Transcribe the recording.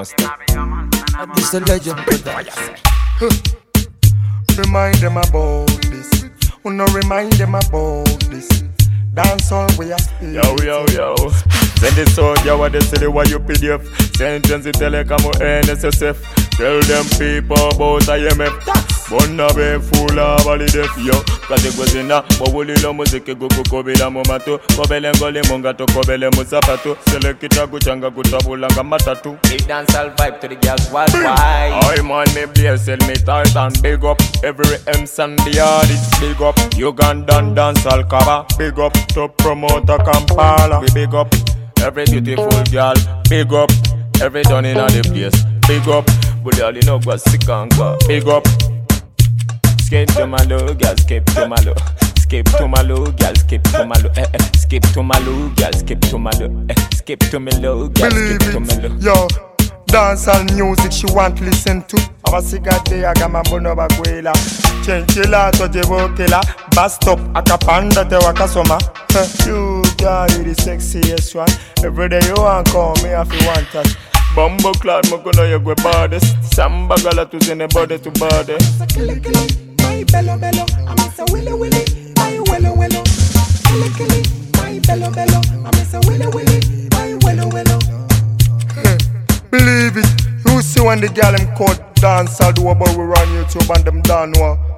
must stop. This a legend production. Remind them about this. No remind them about this. Dance all we are still. Yo. Send the soldier what they say the why you PDF. Sentence the telecom or NSSF. Tell them people about IMF. Bonna be full of holiday. Yo, kaze kwezina bowulilo muziki gukukubila mu mato. Kobele ngoli mungato kobele musapato. Selekita kuchanga kutabulanga matatu. Big dancehall vibe to the girls worldwide. I man me blaze, sell me tight and big up. Every MC and the artist big up. Ugandan dancehall cover. Big up to promoter Kampala. We big up every beautiful girl. Big up every done in the place. Big up, but all you know was sick and go. Big up. Skip to my low, girl, skip to my low. Skip to my low, girl, skip to my low. Skip to my low, girl, skip to my low. Skip to me low, girl, skip to my low. Yo, dancehall music she want listen to. Abasigate agama bono bagwela. Chenchila to jevokela. Bust up akapanda te wakasoma. You girl, you the sexiest one. Every day you want call me if you want touch. Bumbo clad mokono ye gwe bades. Samba gala tu zene bode to bode. My bello bello, I miss a willy willy, my wello wello. Killy, my bello bello, I miss a willy willy, my wello wello. Believe it, you see when the girl them caught dance, I'll do about we run YouTube and them done one.